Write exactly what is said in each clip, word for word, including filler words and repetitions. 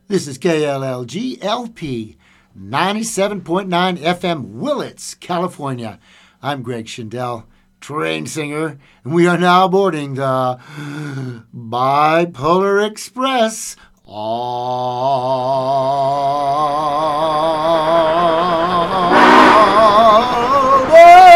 This is K L L G L P ninety-seven point nine F M, Willits, California. I'm Greg Schindel, train singer, and we are now boarding the Bipolar Express. All aboard!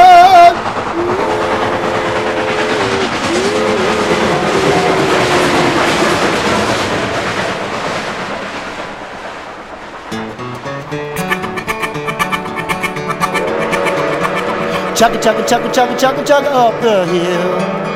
Chugga, chugga, chugga, chugga, chugga, chugga up the hill.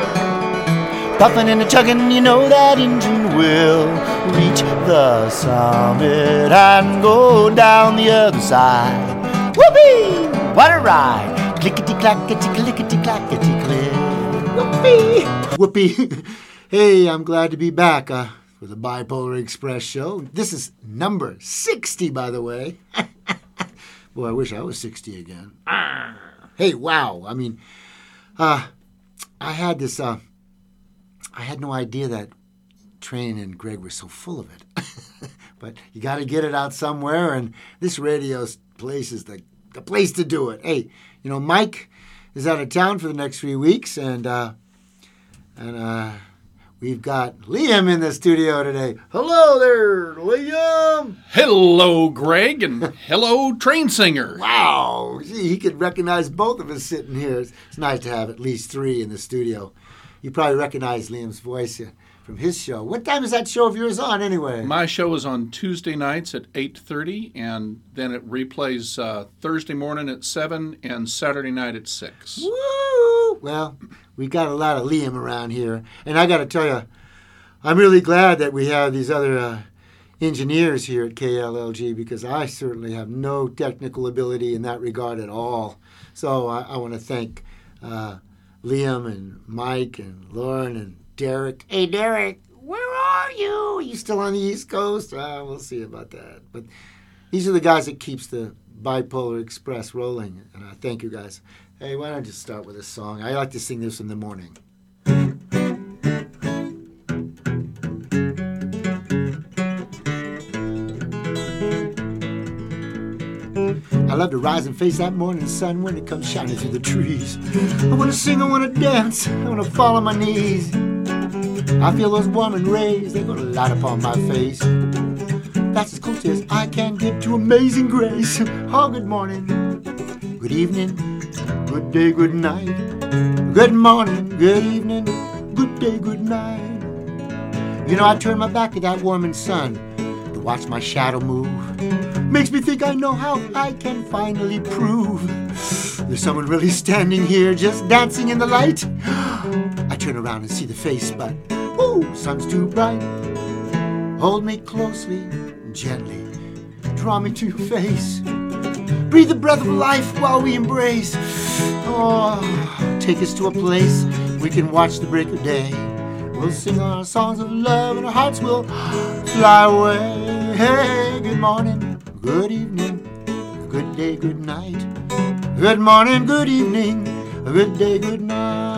Puffin' and a chuggin', you know that engine will reach the summit and go down the other side. Whoopee! What a ride! Clickety-clackety, clickety-clackety, click. Whoopee! Whoopee! Hey, I'm glad to be back uh, for the Bipolar Express show. This is number sixty, by the way. Boy, I wish I was sixty again. Hey, wow. I mean, uh, I had this, uh, I had no idea that Train and Greg were so full of it. But you got to get it out somewhere, and this radio place is the, the place to do it. Hey, you know, Mike is out of town for the next three weeks, and, uh, and, uh, we've got Liam in the studio today. Hello there, Liam. Hello, Greg, and hello, Train Singer. Wow. Gee, he could recognize both of us sitting here. It's, it's nice to have at least three in the studio. You probably recognize Liam's voice uh, from his show. What time is that show of yours on, anyway? My show is on Tuesday nights at eight thirty, and then it replays uh, Thursday morning at seven and Saturday night at six. Woo! Well, we got a lot of Liam around here. And I got to tell you, I'm really glad that we have these other uh, engineers here at K L L G, because I certainly have no technical ability in that regard at all. So I, I want to thank uh, Liam and Mike and Lauren and Derek. Hey, Derek, where are you? Are you still on the East Coast? Uh, we'll see about that. But these are the guys that keeps the Bipolar Express rolling, and I thank you guys. Hey, why don't I just start with a song? I like to sing this in the morning. I love to rise and face that morning sun when it comes shining through the trees. I want to sing, I want to dance, I want to fall on my knees. I feel those warming rays, they're going to light up on my face. That's as close as I can get to amazing grace. Oh, good morning, good evening, good day, good night. Good morning, good evening, good day, good night. You know, I turn my back to that warming sun to watch my shadow move. Makes me think I know how I can finally prove there's someone really standing here just dancing in the light. I turn around and see the face, but ooh, sun's too bright. Hold me closely, gently, draw me to your face. Breathe the breath of life while we embrace. Oh, take us to a place we can watch the break of day. We'll sing our songs of love and our hearts will fly away. Hey, good morning, good evening, good day, good night. Good morning, good evening, good day, good night.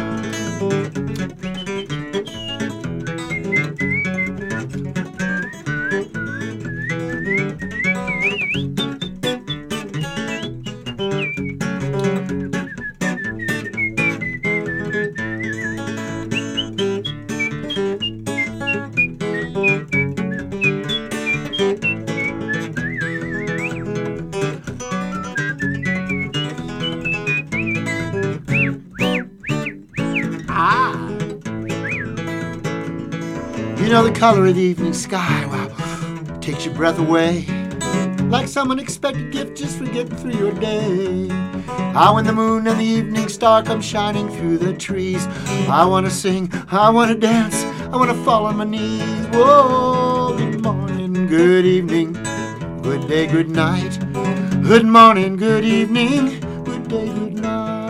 You know, the color of the evening sky, wow, takes your breath away. Like some unexpected gift just for getting through your day. Ah, when the moon and the evening star come shining through the trees, I want to sing, I want to dance, I want to fall on my knees. Whoa, good morning, good evening, good day, good night. Good morning, good evening, good day, good night.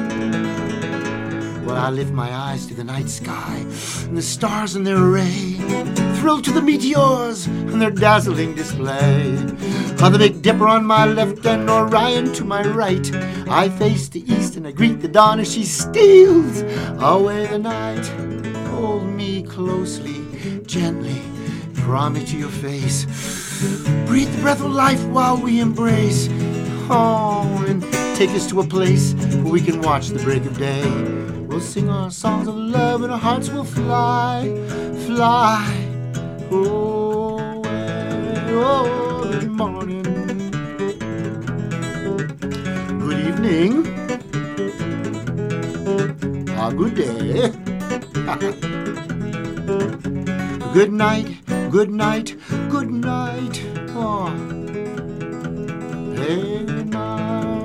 Well, I lift my eyes to the night sky and the stars in their array, thrilled to the meteors and their dazzling display. On the Big Dipper on my left and Orion to my right, I face the east and I greet the dawn as she steals away the night. Hold me closely, gently, Draw me to your face. Breathe the breath of life while we embrace. Oh, and take us to a place where we can watch the break of day. We'll sing our songs of love and our hearts will fly, fly. Oh, oh, good morning. Good evening. Ah, good day. Good night, good night, good night. Oh, hey, good night.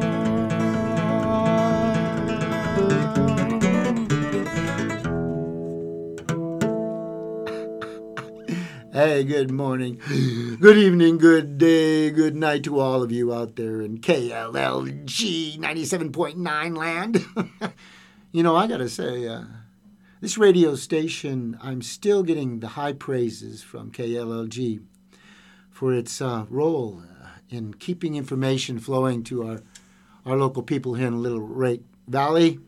Hey, good morning, good evening, good day, good night to all of you out there in K L L G ninety-seven point nine land. You know, I gotta say, uh, this radio station, I'm still getting the high praises from K L L G for its uh, role uh, in keeping information flowing to our, our local people here in Little Lake Valley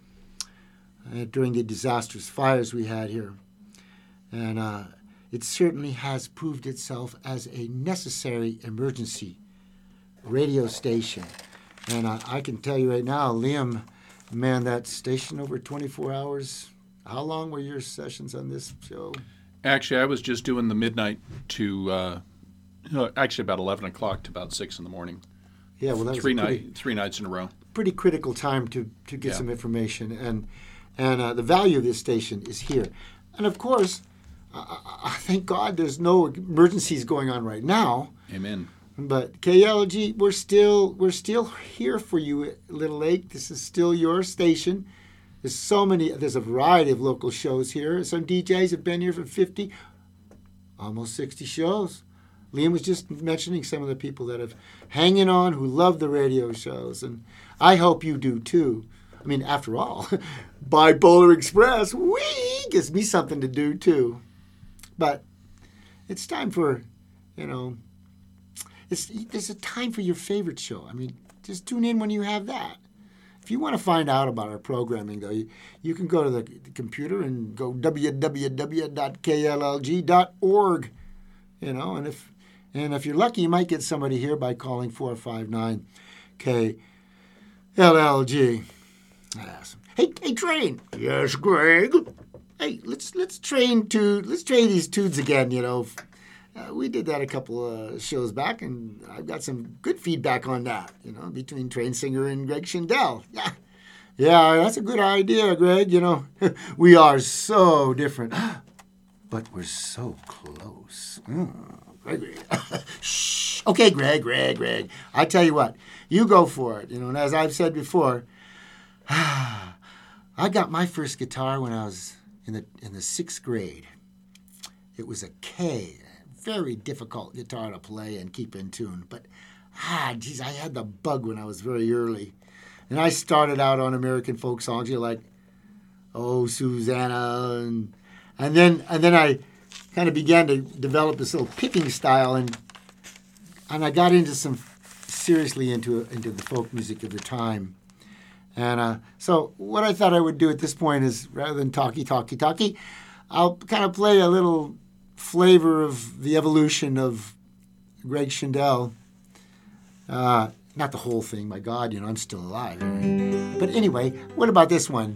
uh, during the disastrous fires we had here. And uh, it certainly has proved itself as a necessary emergency radio station. And uh, I can tell you right now, Liam, man, that station over twenty-four hours. How long were your sessions on this show? Actually, I was just doing the midnight to, uh, actually about eleven o'clock to about six in the morning. Yeah, well, that three was pretty, night, three nights in a row. Pretty critical time to, to get yeah. some information. And and uh, the value of this station is here. And, of course, uh, thank God there's no emergencies going on right now. Amen. But K L L G, we're still we're still here for you, Little Lake. This is still your station. There's so many. There's a variety of local shows here. Some D Js have been here for fifty, almost sixty shows. Liam was just mentioning some of the people that have hanging on, who love the radio shows, and I hope you do too. I mean, after all, Bipolar Express, whee, gives me something to do too. But it's time for, you know. It's, there's a time for your favorite show. I mean, just tune in when you have that. If you want to find out about our programming, though, you, you can go to the, the computer and go w w w dot k l l g dot org. You know, and if and if you're lucky, you might get somebody here by calling four five nine K L L G. Awesome. Hey, hey, train. Yes, Greg. Hey, let's let's train to let's train these tunes again. You know. Uh, we did that a couple of uh, shows back, and I've got some good feedback on that, you know, between Train Singer and Greg Schindel. Yeah, yeah, that's a good idea, Greg. You know, we are so different, but we're so close. Mm, Gregory. Shh. Okay, Greg, Greg, Greg. I tell you what, you go for it. You know, and as I've said before, I got my first guitar when I was in the in the sixth grade. It was a K. Very difficult guitar to play and keep in tune. But, ah, geez, I had the bug when I was very early. And I started out on American folk songs, you know, like, Oh, Susanna. And, and then and then I kind of began to develop this little picking style. And and I got into some, seriously into into the folk music of the time. And uh, so what I thought I would do at this point is, rather than talky, talky, talky, I'll kind of play a little flavor of the evolution of Greg Schindel. Uh, not the whole thing, my God, you know, I'm still alive. Right? But anyway, what about this one?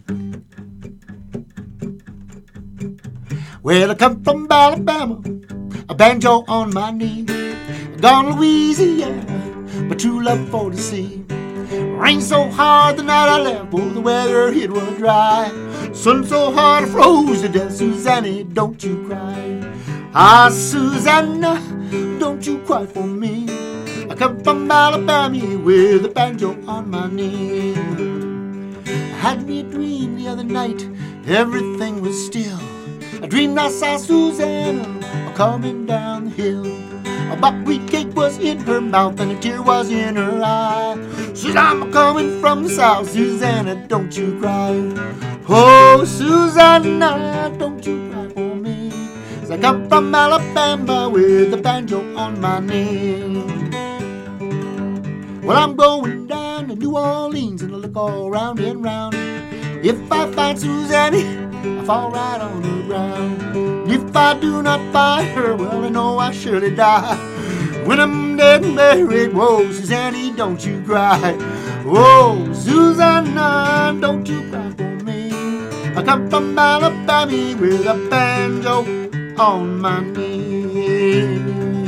Well, I come from Alabama, a banjo on my knee. Gone to Louisiana, my true love for the sea. Rained so hard the night I left, oh, the weather it was dry. Sun so hard I froze to death, Susanna, don't you cry. Ah, Susanna, don't you cry for me. I come from Alabama with a banjo on my knee. I had me a dream the other night, everything was still. I dreamed I saw Susanna coming down the hill. A buckwheat cake was in her mouth and a tear was in her eye. Says, I'm coming from the south, Susanna, don't you cry. Oh, Susanna, don't you cry for me. I come from Alabama with a banjo on my knee. Well, I'm going down to New Orleans and I look all round and round. If I find Susanna, I fall right on the ground. If if I do not find her, well, I know I surely die. When I'm dead and buried, whoa, Susanny, don't you cry. Whoa, Susanna, don't you cry for me. I come from Alabama with a banjo on my knee.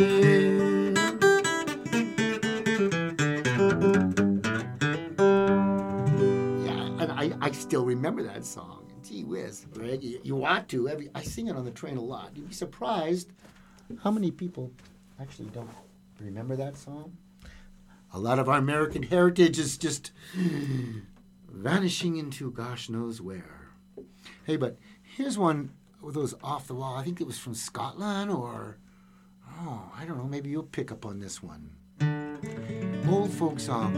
Yeah, and I, I still remember that song. Gee whiz, Greg, you, you want to. Every, I sing it on the train a lot. You'd be surprised how many people actually don't remember that song. A lot of our American heritage is just vanishing into gosh knows where. Hey, but here's one of those off the wall. I think it was from Scotland or, oh, I don't know, maybe you'll pick up on this one. Old folk song.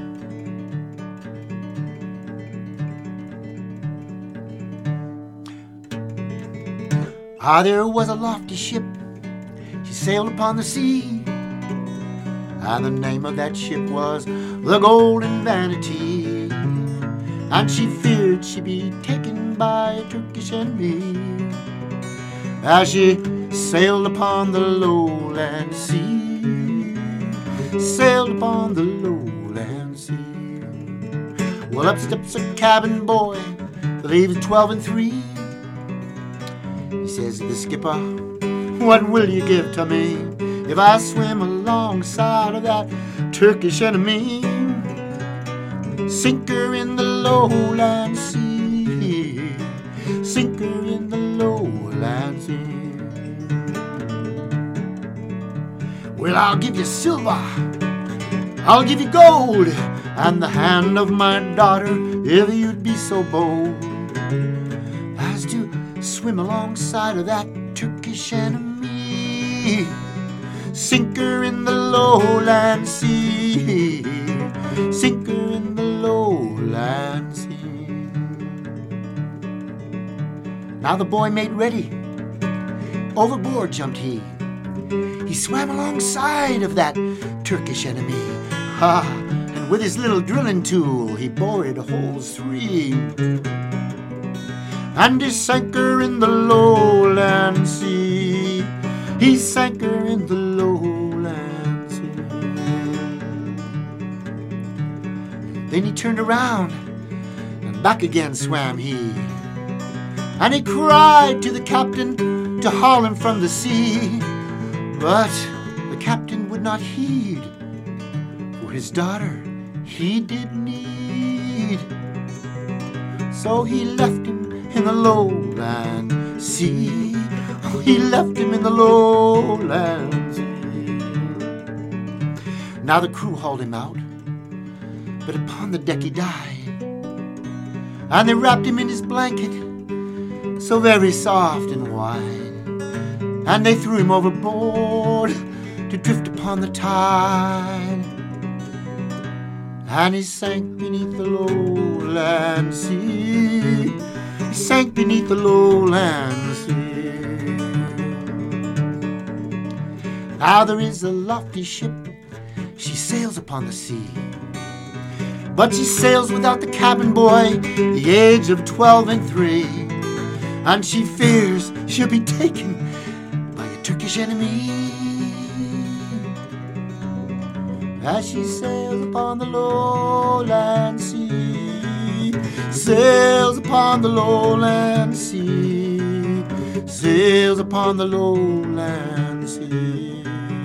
Ah, there was a lofty ship. She sailed upon the sea. And the name of that ship was the Golden Vanity. And she feared she'd be taken by a Turkish enemy as she sailed upon the lowland sea. Sailed upon the lowland sea. Well, up steps a cabin boy, believe it's twelve and three. He says to the skipper, what will you give to me if I swim alongside of that Turkish enemy? Sink her in the lowland sea. Sink her in the lowland sea. Well, I'll give you silver, I'll give you gold, and the hand of my daughter if you'd be so bold as to swim alongside of that Turkish enemy. Sink her in the lowland sea. Sink her in the lowland sea. Now the boy made ready. Overboard jumped he. He swam alongside of that Turkish enemy. Ha! And with his little drilling tool, he bored holes three. And he sank her in the lowland sea. He sank her in the lowland sea. Then he turned around, and back again swam he. And he cried to the captain to haul him from the sea. But the captain would not heed, for his daughter he did need. So he left him in the lowland sea. Oh, he left him in the lowland sea. Now the crew hauled him out, but upon the deck he died. And they wrapped him in his blanket, so very soft and wide. And they threw him overboard to drift upon the tide. And he sank beneath the lowland sea. He sank beneath the lowland sea. Now there is a lofty ship, she sails upon the sea. But she sails without the cabin boy, the age of twelve and three. And she fears she'll be taken by a Turkish enemy as she sails upon the lowland sea. Sails upon the lowland sea. Sails upon the lowland sea.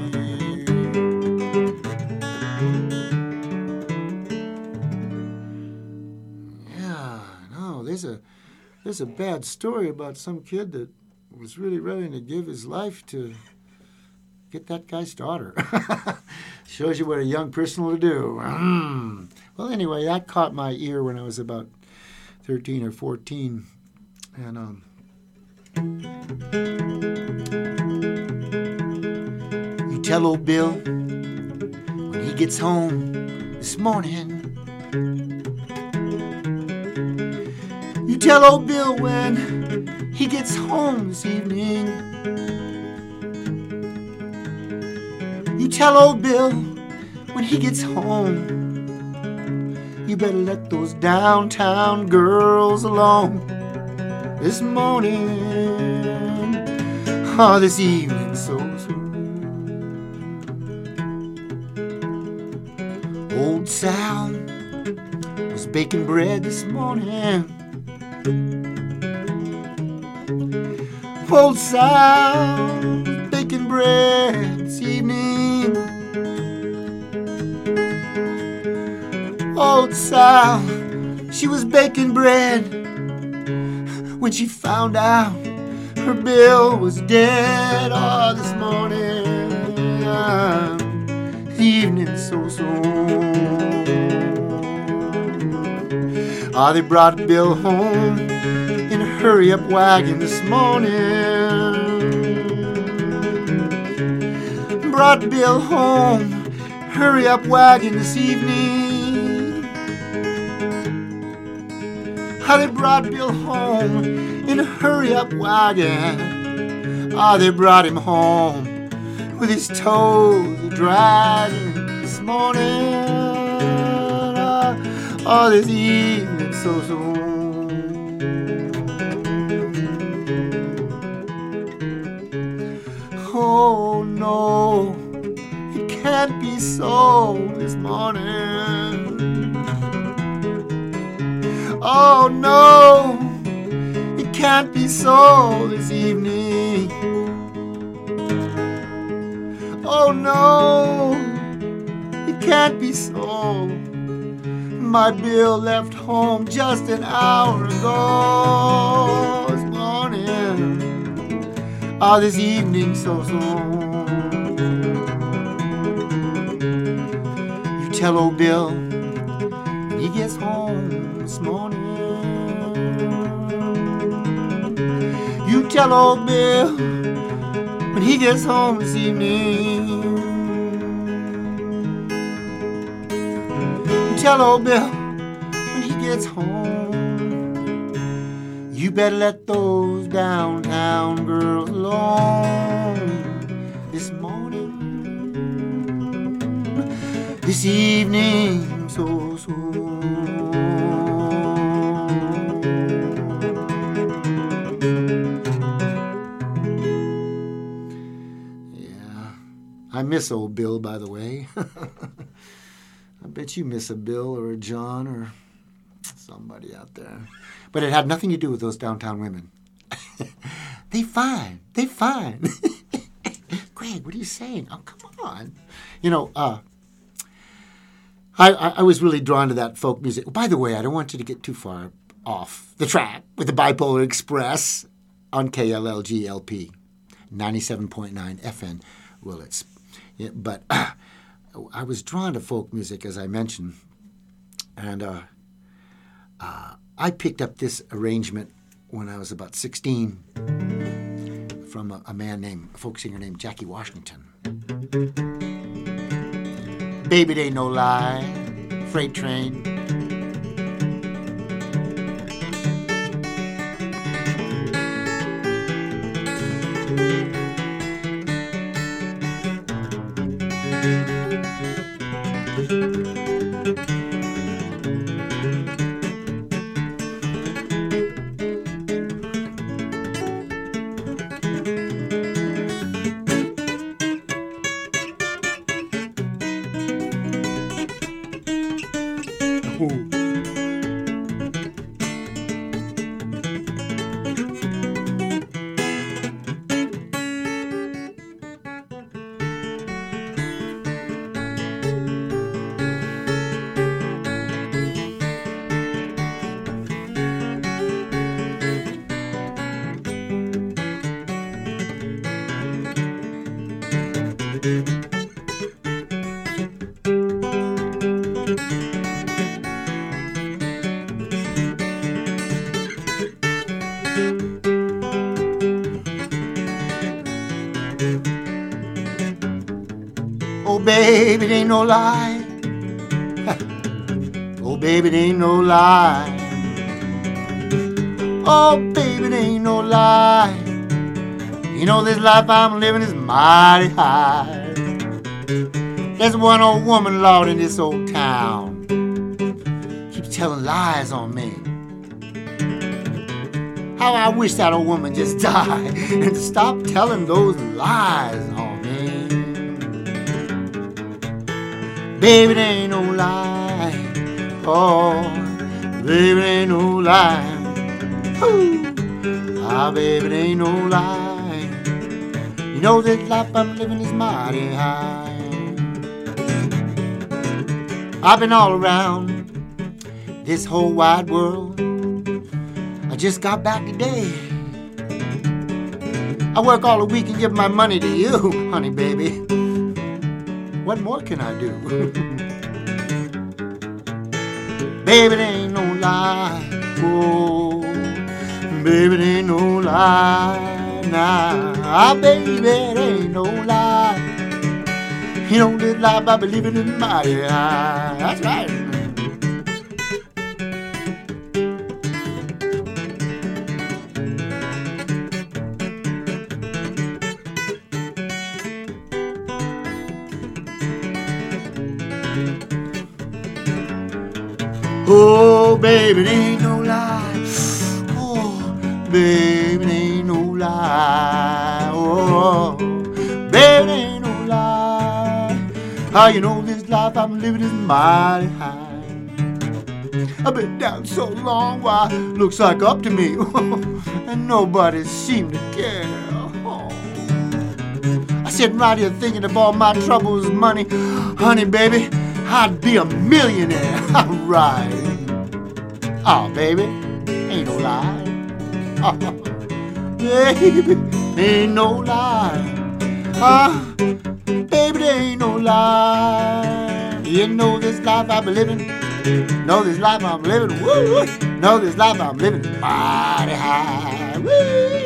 Yeah, no, there's a there's a bad story about some kid that was really ready to give his life to get that guy's daughter. Shows you what a young person will do. Mm. Well, anyway, that caught my ear when I was about thirteen or fourteen. And um, you tell old Bill when he gets home this morning. You tell old Bill when he gets home this evening. You tell old Bill when he gets home. You better let those downtown girls alone this morning. Oh, this evening so soon. Old Sal was baking bread this morning. Old Sal was baking bread this evening. Old Sal, she was baking bread when she found out her Bill was dead. Oh, this morning, the evening so soon. Ah, they brought Bill home in a hurry-up wagon this morning. Brought Bill home, hurry-up wagon this evening. Ah, they brought Bill home in a hurry-up wagon. Ah, they brought him home with his toes dragging this morning. Ah, oh, this evening so soon. Oh no, it can't be so this morning. Oh no, it can't be so this evening. Oh no, it can't be so. My Bill left home just an hour ago this morning. Ah, this evening so soon. You tell old Bill when he gets home this morning. You tell old Bill when he gets home this evening. You tell old Bill when he gets home. You better let those downtown girls alone this morning, this evening so soon. Yeah, I miss old Bill, by the way. I bet you miss a Bill or a John or somebody out there. But it had nothing to do with those downtown women. They fine. They fine. Greg, what are you saying? Oh, come on. You know, uh, I, I, I was really drawn to that folk music. By the way, I don't want you to get too far off the track with the Bipolar Express on K L L G L P, ninety-seven point nine F N Willits. Yeah, but uh, I was drawn to folk music, as I mentioned, and uh, uh, I picked up this arrangement when I was about sixteen from a, a man named, a folk singer named Jackie Washington. Baby, it ain't no lie, freight train. Oh, baby, it ain't no lie. Oh, baby, it ain't no lie. Oh, baby, it ain't no lie. You know, this life I'm living is mighty high. There's one old woman, Lord, in this old town, keeps telling lies on me. how I wish that old woman just died and stop telling those lies on me. Baby, it ain't no lie. Oh, baby, it ain't no lie. Ooh. Ah, baby, it ain't no lie. You know this life I'm living is mighty high. I've been all around this whole wide world. I just got back today. I work all the week and give my money to you, honey baby. What more can I do? Baby, it ain't no lie. Oh, baby, it ain't no lie. Nah, baby, it ain't no lie. You know this life I believe in is mighty high. That's right. Oh, baby, it ain't no lie. Oh, baby, it ain't no lie. Oh, baby, it ain't no lie. How you know this life I'm living is mighty high. I've been down so long, why, looks like up to me. And nobody seemed to care. Oh. I sitting right here thinking of all my troubles and money. Honey, baby, I'd be a millionaire. Right. Oh, baby, ain't no lie. Oh, baby, ain't no lie. Ah, baby, there ain't no lie. You know this life I've been living. Know this life I'm living. Woo! Know this life I'm living. Mighty high. Woo!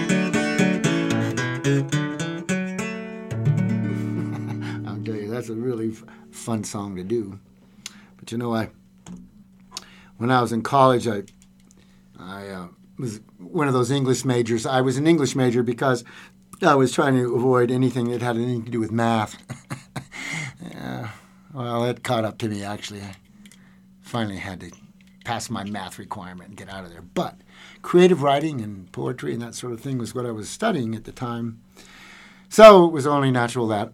I'll tell you, that's a really f- fun song to do. But you know, I when I was in college, I I uh, was one of those English majors. I was an English major because I was trying to avoid anything that had anything to do with math. Yeah, well, it caught up to me, actually. I finally had to pass my math requirement and get out of there. But creative writing and poetry and that sort of thing was what I was studying at the time. So it was only natural that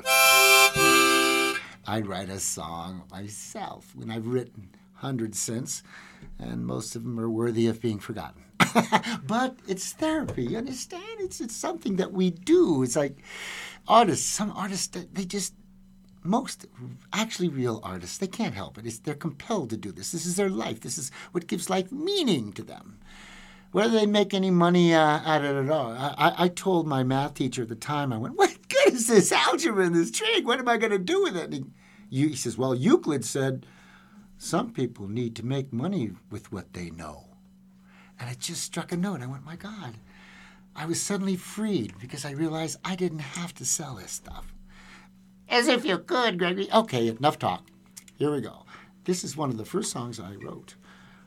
I'd write a song myself when I've written hundreds since, and most of them are worthy of being forgotten. But it's therapy, you understand? It's it's something that we do. It's like artists, some artists, they just, most actually real artists, they can't help it. It's, they're compelled to do this. This is their life. This is what gives life meaning to them. Whether they make any money uh, at it at all. I, I told my math teacher at the time, I went, what good is this algebra and this trig? What am I going to do with it? And he, he says, well, Euclid said, some people need to make money with what they know. And it just struck a note. I went, my God, I was suddenly freed because I realized I didn't have to sell this stuff. As if you could, Gregory. Okay, enough talk. Here we go. This is one of the first songs I wrote.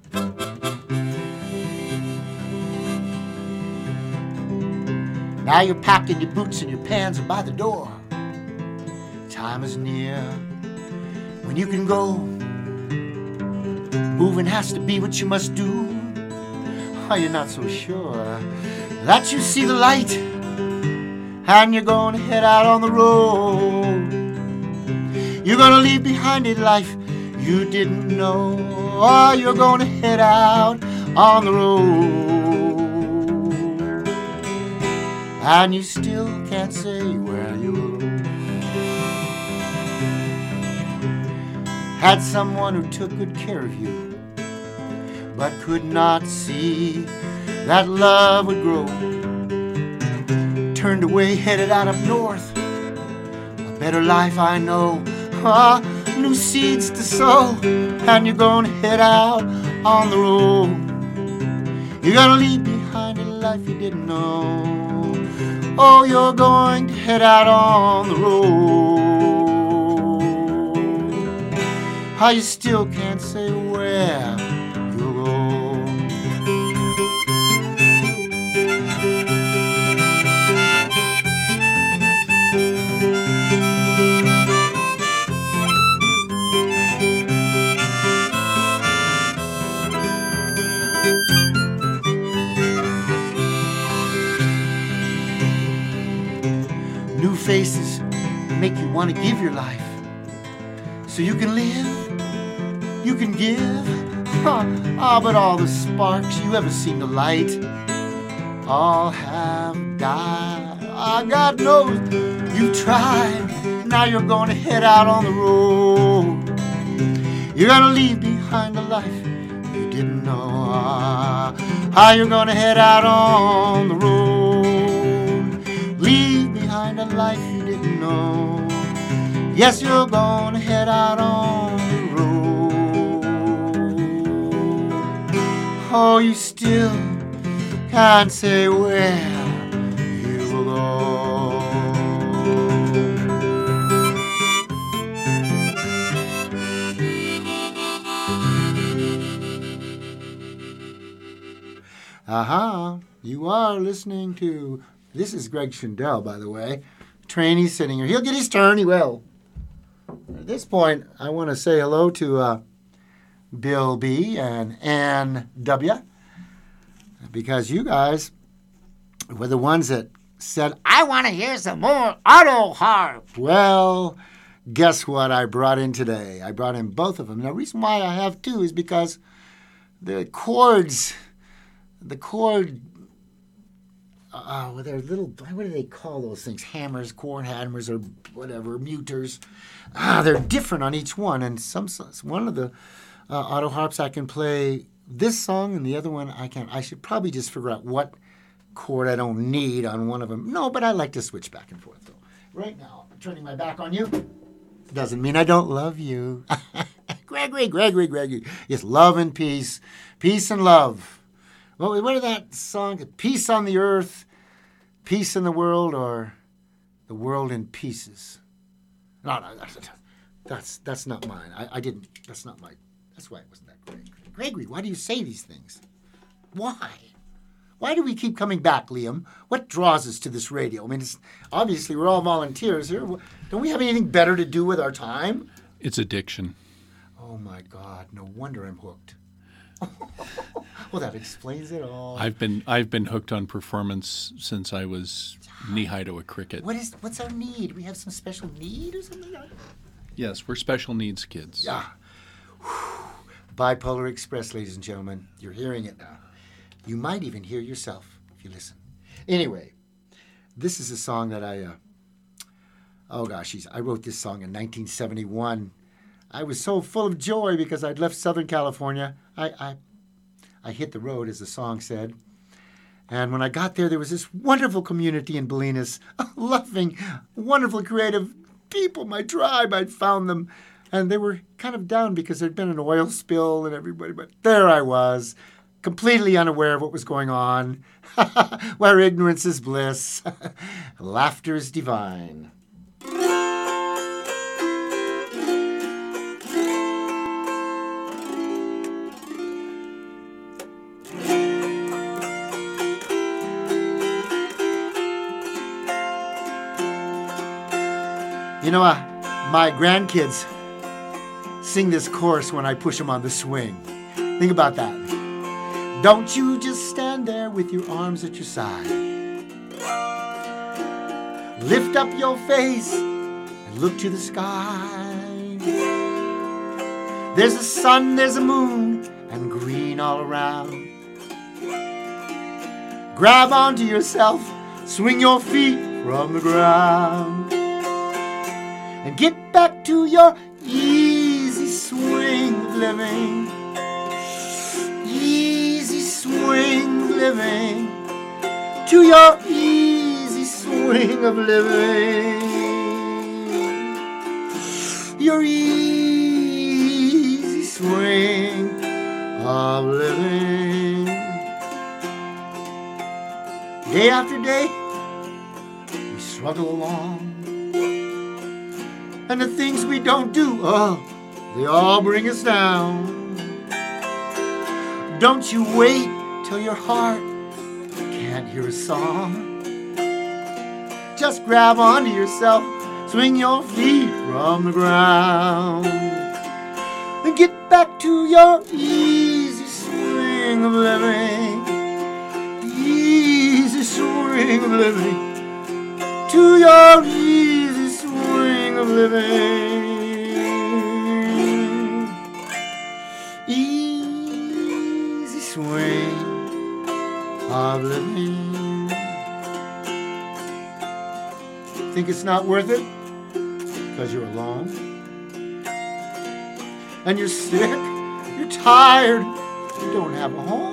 Now you're packing your boots and your pants are by the door. Time is near when you can go. Moving has to be what you must do. Are you not so sure that you see the light and you're going to head out on the road? You're going to leave behind a life you didn't know, or you're going to head out on the road. And you still can't say where you had someone who took good care of you, but could not see that love would grow. Turned away, headed out up north. A better life I know, ah, new seeds to sow. And you're gonna head out on the road. You're gonna leave behind a life you didn't know. Oh, you're going to head out on the road. How you still can't say where you'll go. want to give your life so you can live, you can give. Ah, oh, but all the sparks you ever seen to light all have died. Ah, God knows you've tried. Now you're going to head out on the road. You're going to leave behind a life you didn't know. Ah, how you're going to head out on the road. Leave behind a life you didn't know. Yes, you're going to head out on the road. Oh, you still can't say where you will go. Aha, you are listening to, this is Greg Schindel, by the way. Trainee's sitting here. He'll get his turn, he will. At this point, I want to say hello to uh, Bill B. and Ann W. Because you guys were the ones that said, I want to hear some more auto harp. Well, guess what I brought in today? I brought in both of them. The reason why I have two is because the chords, the chord, uh, well, they're little, what do they call those things? Hammers, chord hammers, or whatever, muters. Ah, they're different on each one. And some one of the uh, auto harps I can play this song, and the other one I can't. I should probably just figure out what chord I don't need on one of them. No, but I like to switch back and forth, though. Right now, I'm turning my back on you. Doesn't mean I don't love you. Gregory, Gregory, Gregory. Yes, love and peace. Peace and love. Well, what is that song? Peace on the earth, peace in the world, or the world in pieces? No, no, that's that's, that's not mine. I, I didn't. That's not my. That's why it wasn't that great. Gregory, why do you say these things? Why? Why do we keep coming back, Liam? What draws us to this radio? I mean, it's, obviously we're all volunteers here. Don't we have anything better to do with our time? It's addiction. Oh, my God. No wonder I'm hooked. Well, that explains it all. I've been I've been hooked on performance since I was knee-high to a cricket. What is what's our need? We have some special need or something? Yes, we're special needs kids. Yeah. Whew. Bipolar Express, ladies and gentlemen. You're hearing it now. You might even hear yourself if you listen. Anyway, this is a song that I, uh, oh gosh, geez, I wrote this song in nineteen seventy-one. I was so full of joy because I'd left Southern California. I, I, I hit the road, as the song said. And when I got there, there was this wonderful community in Bolinas, loving, wonderful, creative people, my tribe. I'd found them. And they were kind of down because there'd been an oil spill and everybody. But there I was, completely unaware of what was going on. Where ignorance is bliss. Laughter is divine. You know, uh, my grandkids sing this chorus when I push them on the swing. Think about that. Don't you just stand there with your arms at your side. Lift up your face and look to the sky. There's a sun, there's a moon, and green all around. Grab onto yourself, swing your feet from the ground. And get back to your easy swing of living. Easy swing of living. To your easy swing of living. Your easy swing of living. Day after day, we struggle along. And the things we don't do, oh, they all bring us down. Don't you wait till your heart can't hear a song. Just grab onto yourself, swing your feet from the ground. And get back to your easy swing of living. Easy swing of living. To your easy swing of living. Easy swing of living. Think it's not worth it? Because you're alone. And you're sick, you're tired, you don't have a home.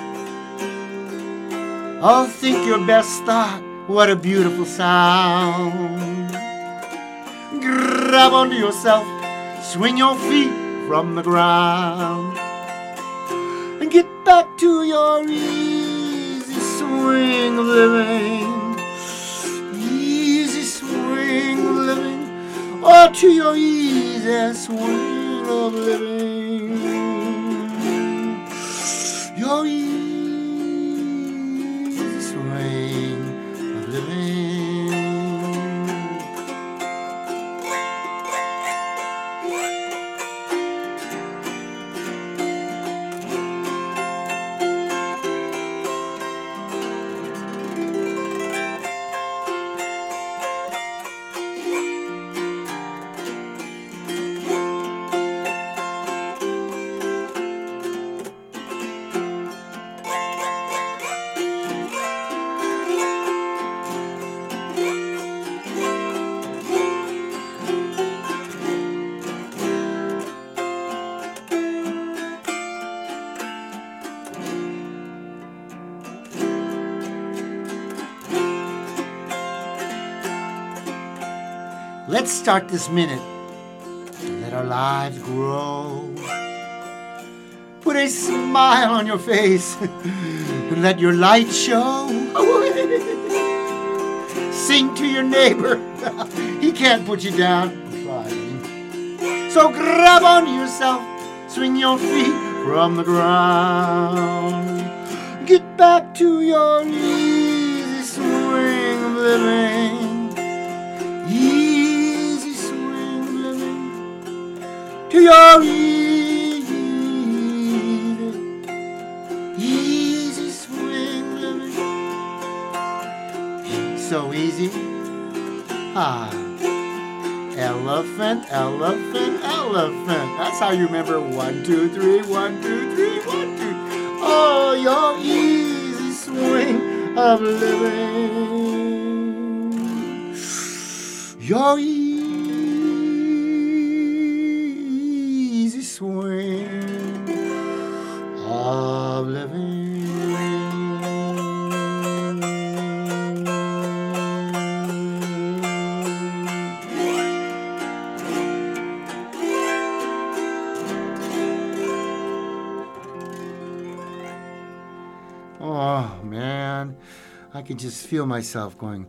Oh, think your best thought, what a beautiful sound. Grab onto yourself, swing your feet from the ground, and get back to your easy swing of living. Easy swing of living, or to your easy swing of living. Your easy swing of living. Let's start this minute to let our lives grow. Put a smile on your face and let your light show. Sing to your neighbor, he can't put you down. Try. So grab onto yourself, swing your feet from the ground. Get back to your easy swing of living. Easy swing of living. To your easy, easy swing of living. So easy. Ah. Elephant, elephant, elephant. That's how you remember one, two, three, one, two, three, one, two. Oh, your easy swing of living. Your easy swing of living. Oh, man, I can just feel myself going,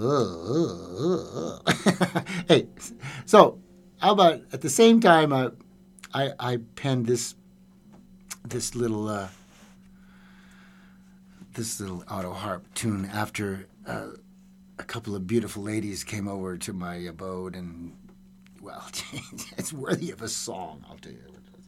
uh, hey, so how about at the same time, uh, I, I penned this, this little, uh, this little auto harp tune after uh, a couple of beautiful ladies came over to my abode, and, well, it's worthy of a song, I'll tell you.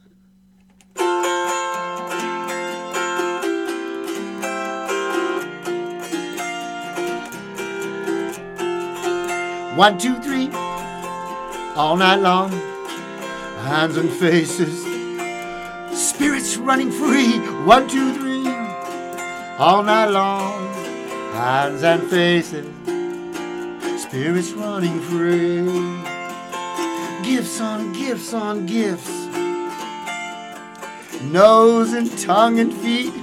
One, two, three, all night long, hands and faces, spirits running free. One, two, three, all night long, hands and faces, spirits running free. Gifts on gifts on gifts, nose and tongue and feet.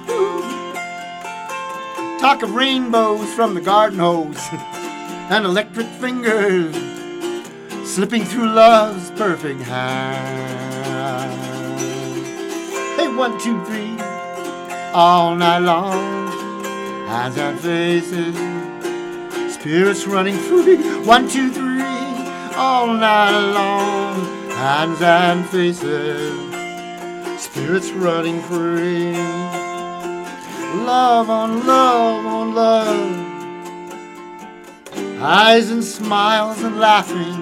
Talk of rainbows from the garden hose and electric fingers slipping through love's perfect hand. Hey, one, two, three, all night long, hands and faces, spirits running free. One, two, three, all night long, hands and faces, spirits running free. Love on love on love, eyes and smiles and laughing,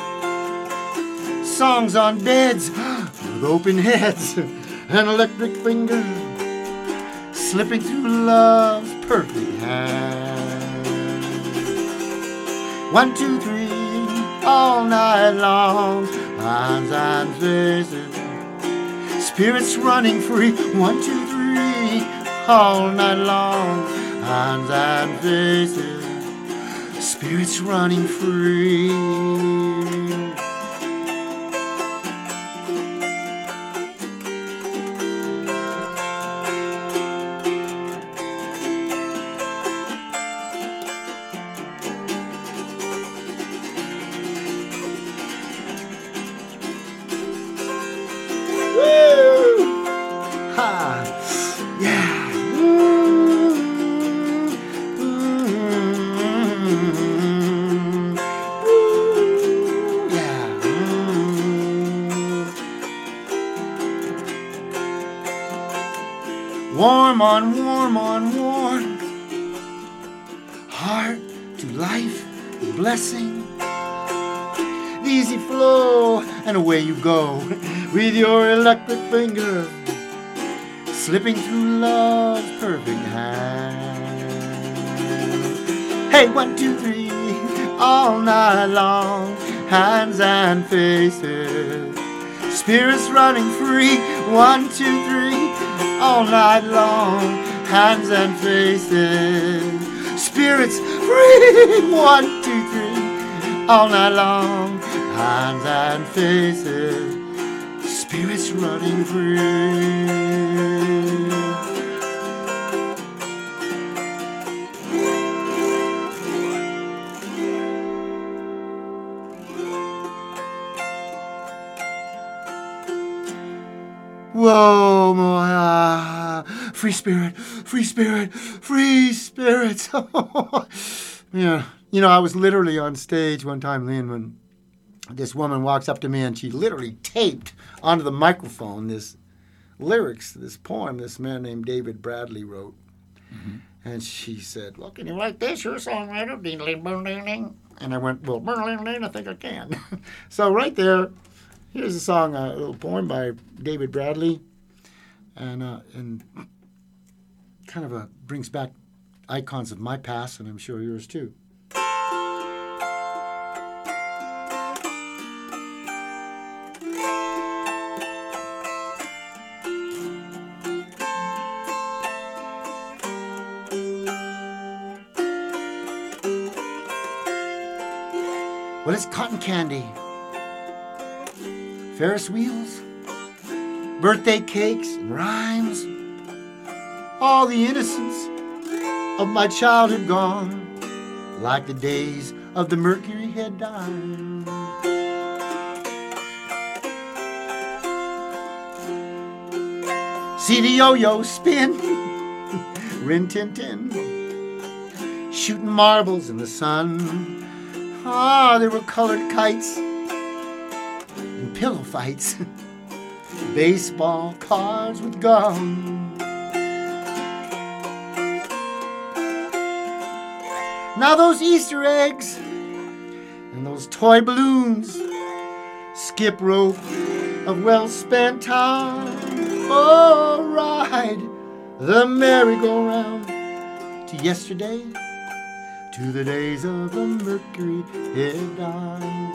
songs on beds with open heads and electric fingers slipping through love's perfect hand. One, two, three, all night long. Hands and faces, spirits running free. One, two, three, all night long. Hands and faces, spirits running free. Warm on, warm on, warm. Heart to life, blessing. The easy flow, and away you go with your electric fingers, slipping through love's perfect hand. Hey, one, two, three, all night long. Hands and faces, spirits running free. One, two, three, all night long. Hands and faces, spirits free. One, two, three, all night long. Hands and faces, spirits running free. Whoa, Moya. Free spirit, free spirit, free spirit. Yeah. You know, I was literally on stage one time, Lynn, when this woman walks up to me and she literally taped onto the microphone this lyrics, this poem this man named David Bradley wrote. Mm-hmm. And she said, well, can you write this? You're a songwriter. Ding, ding, ding, ding. And I went, well, ding, ding, I think I can. So right there, here's a song, a little poem by David Bradley. And, uh, and kind of a, brings back icons of my past, and I'm sure yours too. Well, it's cotton candy, Ferris wheels, birthday cakes and rhymes, all the innocence of my childhood gone, like the days of the Mercury Head dime. See the yo-yo spin, Rin Tin Tin, shooting marbles in the sun. Ah, there were colored kites and pillow fights, baseball cards with gum. Now those Easter eggs and those toy balloons, skip rope of well-spent time. Oh, ride the merry-go-round to yesterday, to the days of the Mercury Head dime.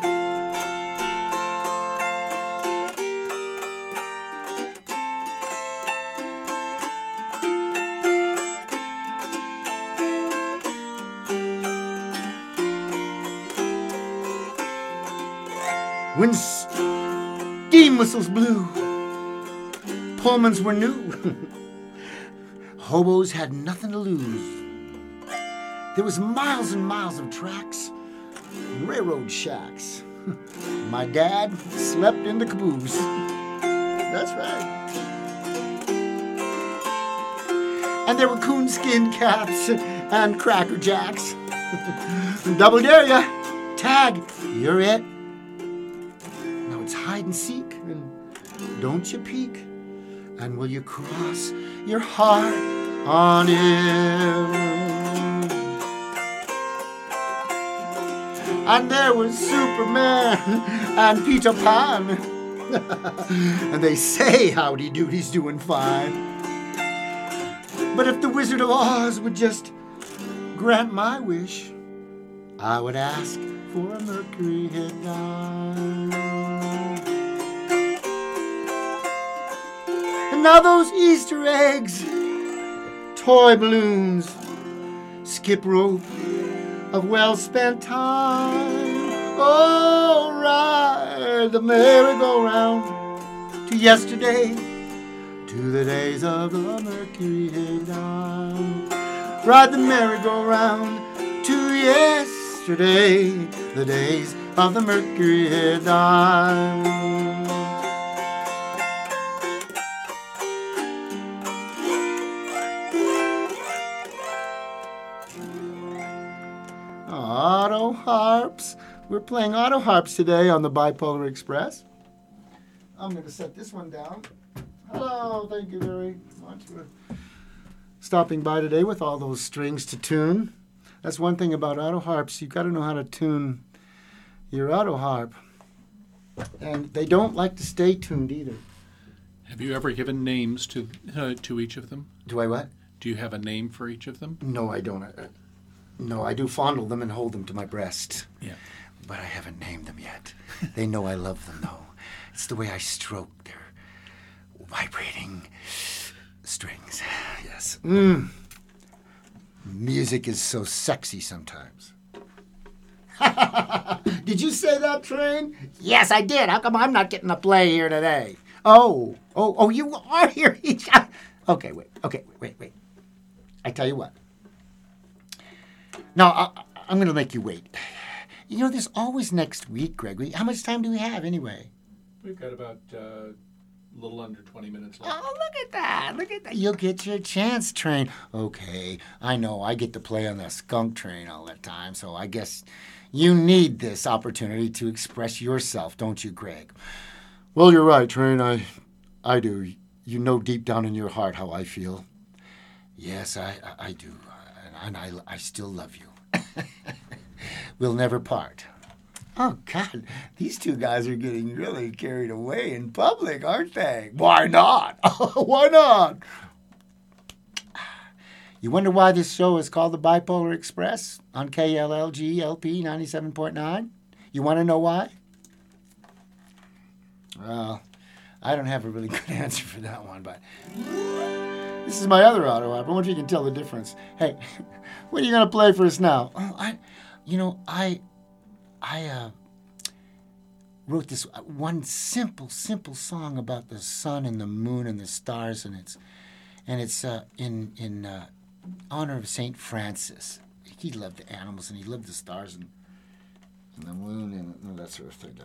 When steam whistles blew, Pullmans were new. Hobos had nothing to lose. There was miles and miles of tracks, railroad shacks. My dad slept in the caboose. That's right. And there were coonskin caps and cracker jacks. Double dare ya, tag, you're it. Now it's hide and seek, and don't you peek. And will you cross your heart on it? And there was Superman and Peter Pan. And they say Howdy Doody's doing fine. But if the Wizard of Oz would just grant my wish, I would ask before a Mercury hit nine. And now those Easter eggs, toy balloons, skip rope of well-spent time. Oh, ride the merry-go-round to yesterday, to the days of the Mercury hit nine. Ride the merry-go-round to yesterday, the days of the Mercury hit nine. Auto harps. We're playing auto harps today on the Bipolar Express. I'm going to set this one down. Hello, thank you very much for stopping by today with all those strings to tune. That's one thing about auto harps. You've got to know how to tune your auto harp. And they don't like to stay tuned either. Have you ever given names to uh, to each of them? Do I what? Do you have a name for each of them? No, I don't. Uh, no, I do fondle them and hold them to my breast. Yeah. But I haven't named them yet. They know I love them, though. It's the way I stroke their vibrating strings. Yes. Mm. Music is so sexy sometimes. Did you say that, Train? Yes, I did. How come I'm not getting a play here today? Oh, oh, oh, you are here. Okay, wait, okay, wait, wait. I tell you what. No, I, I'm going to make you wait. You know, there's always next week, Gregory. How much time do we have anyway? We've got about uh, a little under twenty minutes left. Oh, look at that. Look at that. You'll get your chance, Train. Okay, I know I get to play on the skunk train all the time, so I guess you need this opportunity to express yourself, don't you, Greg? Well, you're right, Train. I, I do. You know deep down in your heart how I feel. Yes, I, I, I do. And I, I still love you. We'll never part. Oh, God, these two guys are getting really carried away in public, aren't they? Why not? Why not? You wonder why this show is called the Bipolar Express on K L L G L P ninety-seven point nine? You want to know why? Well, I don't have a really good answer for that one, but this is my other auto harp. I wonder if you can tell the difference. Hey, what are you going to play for us now? Oh, I, you know, I, I uh, wrote this one simple, simple song about the sun and the moon and the stars, and it's, and it's uh, in in uh, honor of Saint Francis. He loved the animals and he loved the stars and, and the moon and, and that sort of thing.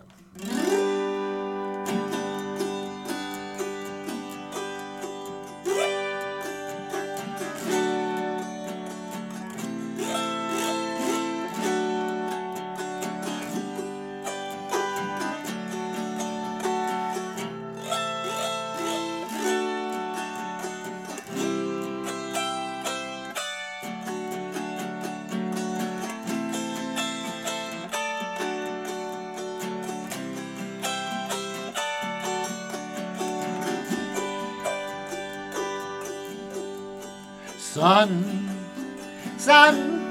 Sun, sun,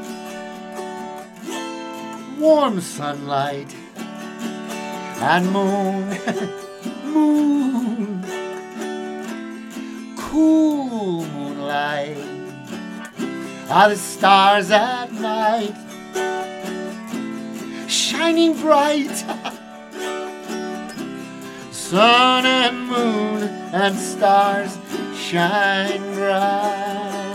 warm sunlight, and moon, moon, cool moonlight, are the stars at night, shining bright. Sun and moon and stars shine bright.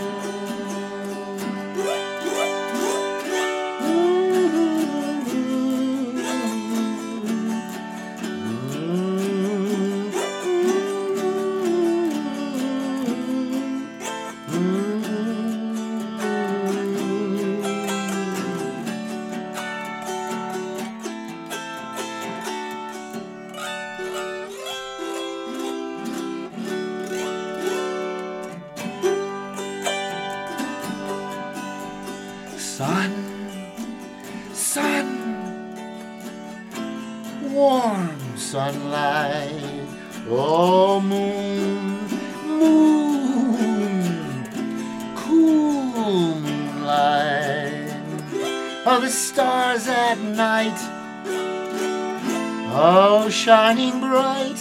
Sun, sun, warm sunlight, oh moon, moon, cool moonlight, Oh, the stars at night, oh, shining bright.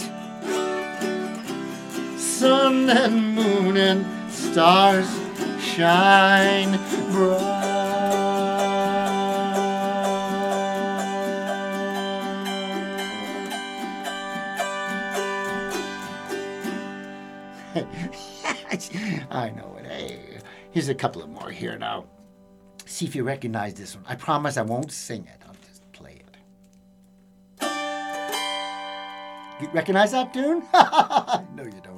Sun and moon and stars shine bright. I know it. Hey, here's a couple of more here now. See if you recognize this one. I promise I won't sing it. I'll just play it. You recognize that tune? No, you don't.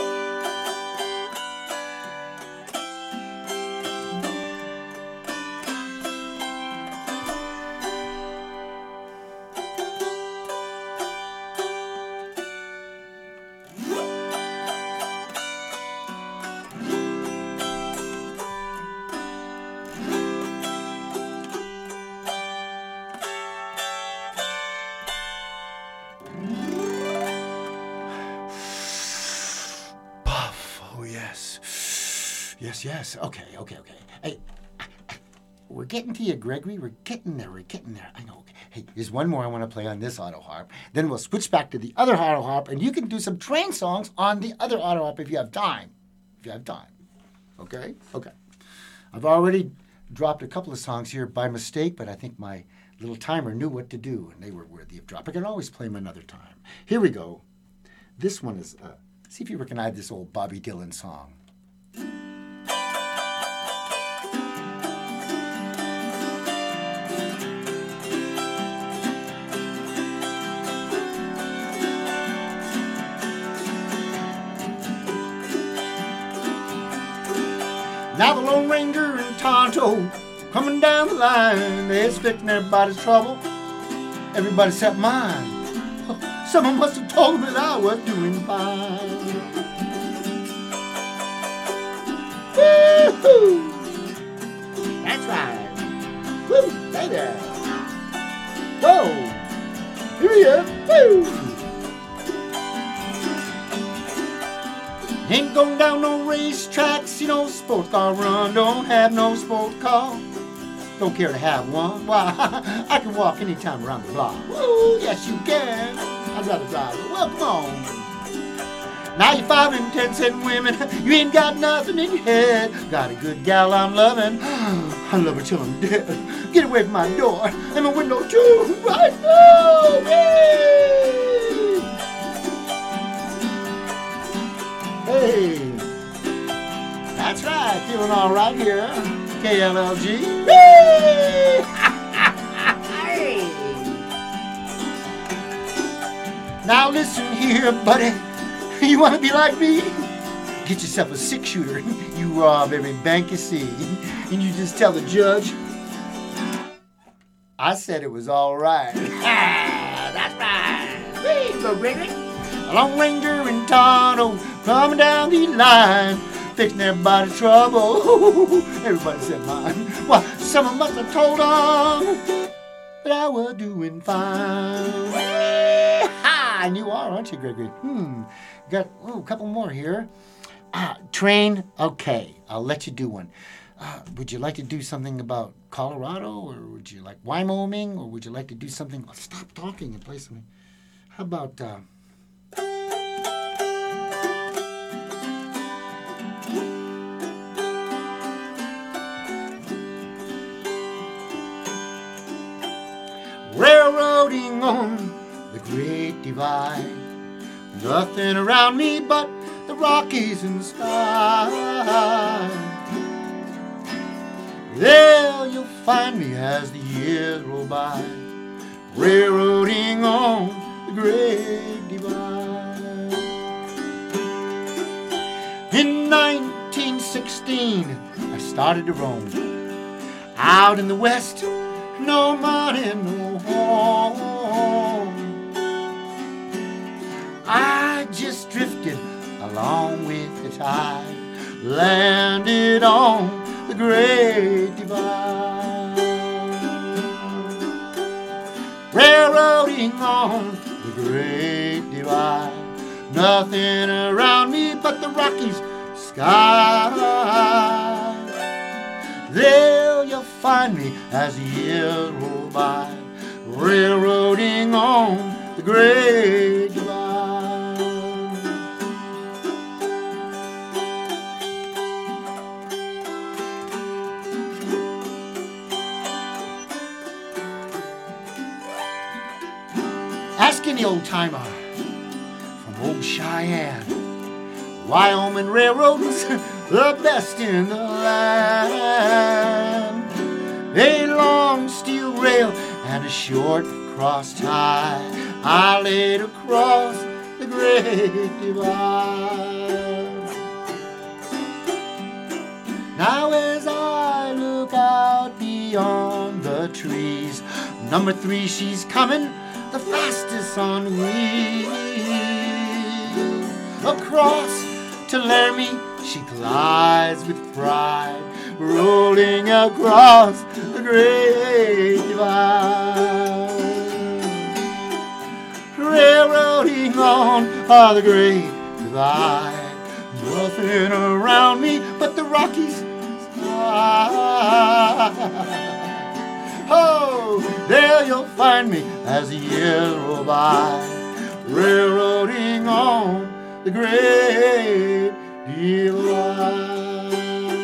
Yes, yes. Okay, okay, okay. Hey, we're getting to you, Gregory. We're getting there. We're getting there. I know. Okay. Hey, there's one more I want to play on this auto harp. Then we'll switch back to the other auto harp, and you can do some train songs on the other auto harp if you have time. If you have time. Okay? Okay. I've already dropped a couple of songs here by mistake, but I think my little timer knew what to do, and they were worthy of drop. I can always play them another time. Here we go. This one is, uh, see if you recognize this old Bobby Dylan song. Now the Lone Ranger and Tonto coming down the line, they're expecting everybody's trouble, everybody except mine. Someone must have told me that I was doing fine. Woo-hoo! That's right. Woo! Hey there. Whoa! Here he is. Woo! Ain't going down no racetracks, you know, sports car run. Don't have no sports car. Don't care to have one. Why, I can walk anytime around the block. Woo, yes you can. I'd rather drive. Well, come on. Now you're five and ten cent women. You ain't got nothing in your head. Got a good gal I'm loving. I love her till I'm dead. Get away from my door and my window too. Right now. Yay! Hey, that's right, feeling all right here, K L L G. Hey. Now listen here, buddy, you want to be like me? Get yourself a six-shooter, you rob every bank you see, and you just tell the judge, I said it was all right. That's right. Hey, go Gregory. Lone Ranger and Tonto coming down the line, fixing everybody's trouble. Everybody said mine. Well, someone must have told them that I was doing fine. Ha! And you are, aren't you, Gregory? Hmm. Got ooh, a couple more here. Ah, train. Okay, I'll let you do one. Uh, would you like to do something about Colorado, or would you like Wyoming, or would you like to do something? Oh, stop talking and play something. How about? Uh, Railroading on the Great Divide, nothing around me but the Rockies and sky. There you'll find me as the years roll by, railroading on the Great Divide. In nineteen sixteen, I started to roam out in the West. No money, no home. I just drifted along with the tide, landed on the Great Divide. Railroading on the Great Divide, nothing around me but the Rockies sky. There you'll find me as the years roll by, railroading on the Great Divide. Ask any old timer from old Cheyenne, Wyoming Railroad's the best in the land. A long steel rail and a short cross tie I laid across the Great Divide. Now as I look out beyond the trees, number three, she's coming the fastest on wheels. Across to Laramie she glides with pride, rolling across the Great Divide. Railroading on oh, the Great Divide, nothing around me but the Rockies. Oh, there you'll find me as the years roll by, railroading on the Great Divide.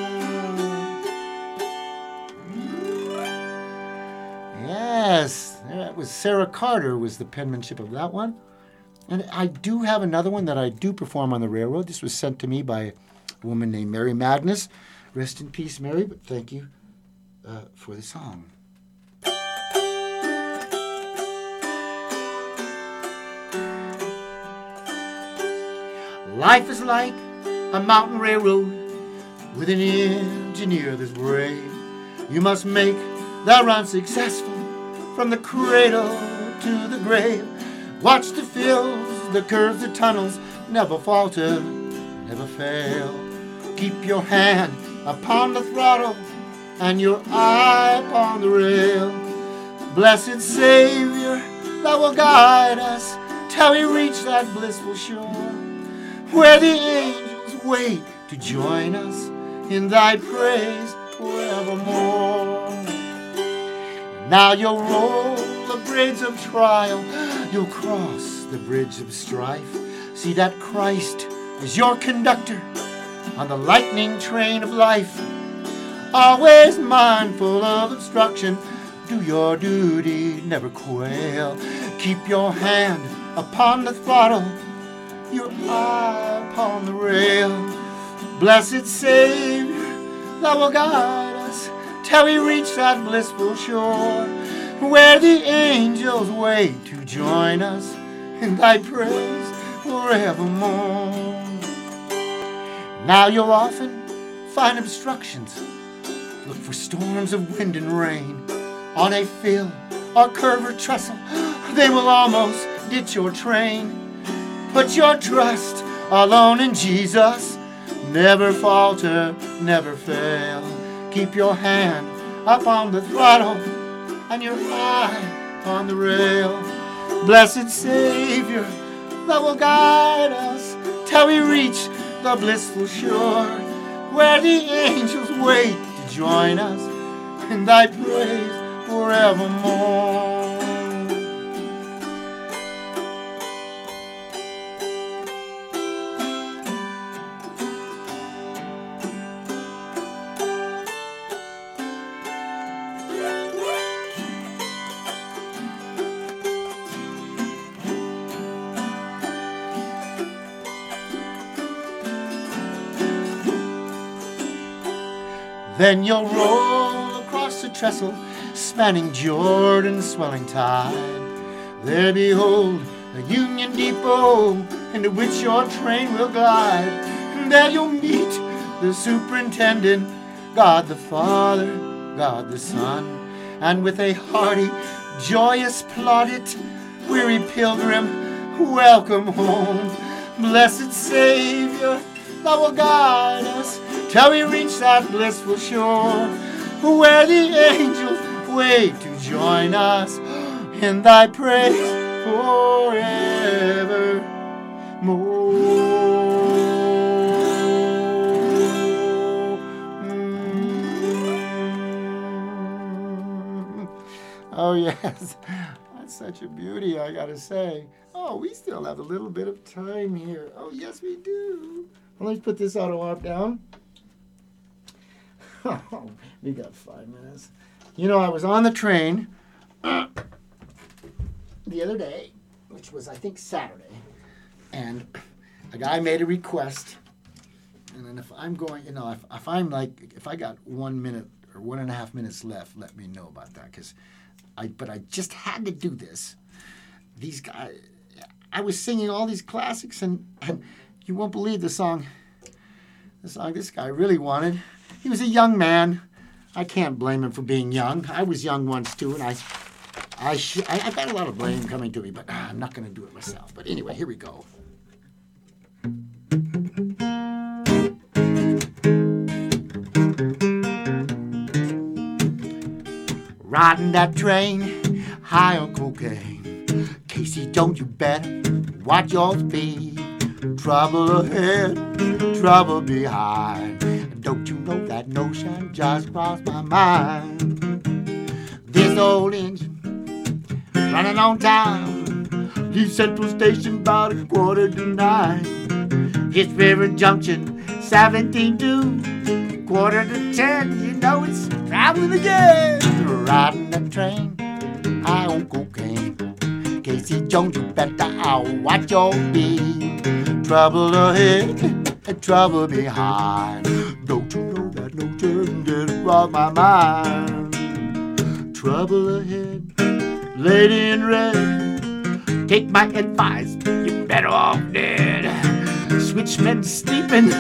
Yes, that was Sarah Carter was the penmanship of that one. And I do have another one that I do perform on the railroad. This was sent to me by a woman named Mary Magnus. Rest in peace, Mary, but thank you uh, for the song. Life is like a mountain railroad with an engineer that's brave. You must make that run successful from the cradle to the grave. Watch the fills, the curves, the tunnels, never falter, never fail. Keep your hand upon the throttle and your eye upon the rail. Blessed Savior, that will guide us till we reach that blissful shore, where the angels wait to join us in thy praise forevermore. Now you'll roll the bridge of trial, you'll cross the bridge of strife. See that Christ is your conductor on the lightning train of life. Always mindful of instruction, do your duty, never quail. Keep your hand upon the throttle, your eye upon the rail. Blessed Savior, thou will guide us till we reach that blissful shore, where the angels wait to join us in thy praise forevermore. Now you'll often find obstructions. Look for storms of wind and rain on a fill or curve or trestle. They will almost ditch your train. Put your trust alone in Jesus. Never falter, never fail. Keep your hand up on the throttle and your eye on the rail. Blessed Savior, thou will guide us till we reach the blissful shore, where the angels wait to join us in thy praise forevermore. Then you'll roll across the trestle, spanning Jordan's swelling tide. There behold a Union Depot, into which your train will glide. And there you'll meet the superintendent, God the Father, God the Son. And with a hearty, joyous plaudit, weary pilgrim, welcome home. Blessed Savior, thou will guide us till we reach that blissful shore, where the angels wait to join us in thy praise forevermore. yes. That's such a beauty, I gotta say. Oh, we still have a little bit of time here. Oh, yes, we do. Well, let's put this auto op down. Oh, we got five minutes. You know, I was on the train uh, the other day, which was, I think, Saturday, and a guy made a request. And then if I'm going, you know, if, if I'm like, if I got one minute or one and a half minutes left, let me know about that. Because I, but I just had to do this. These guys, I was singing all these classics, and, and you won't believe the song, the song this guy really wanted. He was a young man. I can't blame him for being young. I was young once too, and I, I, sh- I, I got a lot of blame coming to me, but uh, I'm not going to do it myself. But anyway, here we go. Riding that train, high on cocaine. Casey, don't you better watch your speed. Trouble ahead, trouble behind. Don't you know that notion just crossed my mind? This old engine running on time. Leave Central Station about a quarter to nine. Hits River Junction, seventeen to quarter to ten. You know it's traveling again. Riding that train, high on cocaine. Casey Jones, you better watch your beat. Trouble ahead and trouble behind. Don't you know that notion just crossed my mind? Trouble ahead, lady in red. Take my advice, you're better off dead. Switchman sleeping.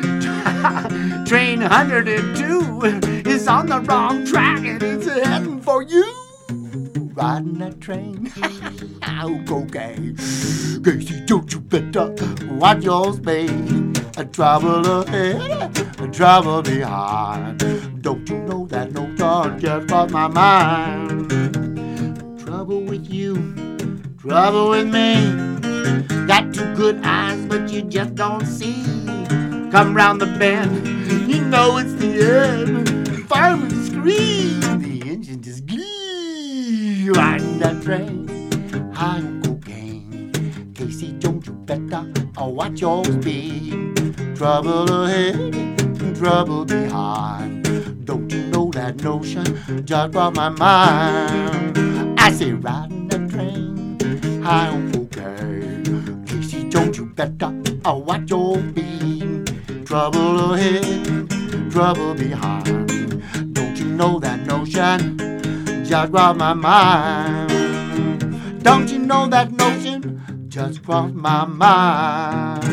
Train one hundred two is on the wrong track and it's heading for you. Riding that train, oh, cocaine. Casey, don't you better watch your speed. A trouble ahead, a trouble behind. Don't you know that no thought just crossed my mind? Trouble with you, trouble with me. Got two good eyes, but you just don't see. Come round the bend, you know it's the end. Fireman scream, the engine just glee. Riding that train, high on cocaine. Casey, don't you better watch your speed. Trouble ahead, trouble behind. Don't you know that notion just crossed my mind? I say riding that train, high on cocaine. Casey, don't you better watch your speed. Trouble ahead, trouble behind. Don't you know that notion just crossed my mind? Don't you know that notion just crossed my mind?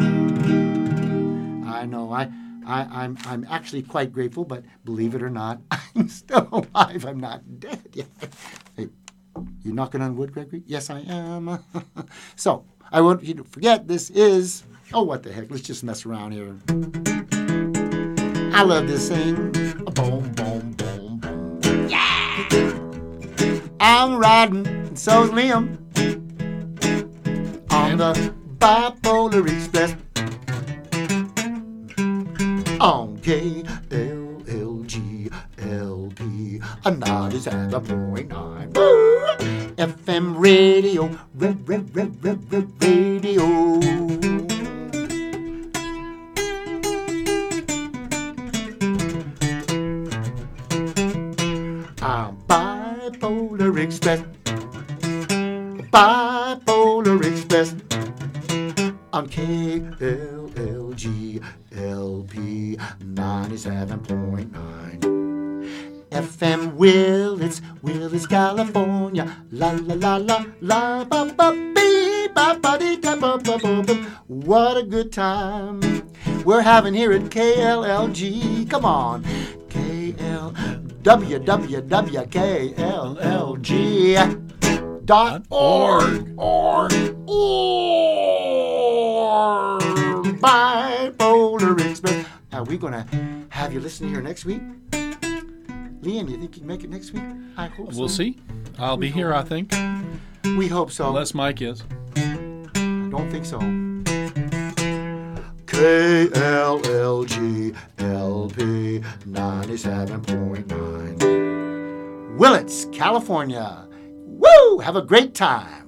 I know, I, I, I'm, I'm actually quite grateful, but believe it or not, I'm still alive. I'm not dead yet. Hey, you knocking on wood, Gregory? Yes, I am. So, I want you to forget this is, oh, what the heck, let's just mess around here. I love this thing. Boom, boom, boom, boom. Yeah! I'm riding, and so's Liam, on the Bipolar Express. On K L L G L P ninety-seven point nine F M radio, red, red, red, red, red radio. I'm Bipolar Express, Bipolar Express, on K L L G L P ninety-seven point nine F M Willits, Willits, California. La la la la la ba ba bee ba ba dee da ba ba ba ba. What a good time we're having here at K L L G. Come on, K L W W W K L L G dot org org org. Bipolar Express. Are we gonna have you listen here next week? Liam, you think you can make it next week? I hope so. We'll see. I'll we be here, hope. I think. We hope so. Unless Mike is. Don't think so. K L L G L P ninety-seven point nine Willits, California. Have a great time.